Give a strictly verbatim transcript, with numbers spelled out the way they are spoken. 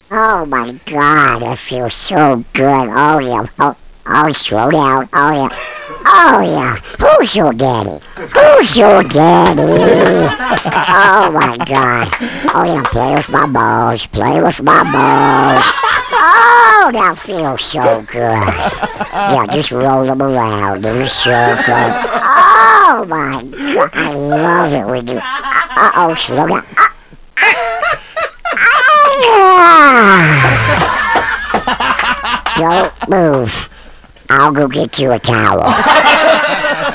Oh my God, that feels so good. Oh yeah. Oh, oh, slow down. Oh yeah. Oh yeah. Who's your daddy? Who's your daddy? Oh my God. Oh yeah. Play with my balls. Play with my balls. Oh, that feels so good. Yeah, just roll them around in a circle. Oh my God, I love it when you. Uh oh, slow down. Don't move. I'll go get you a towel.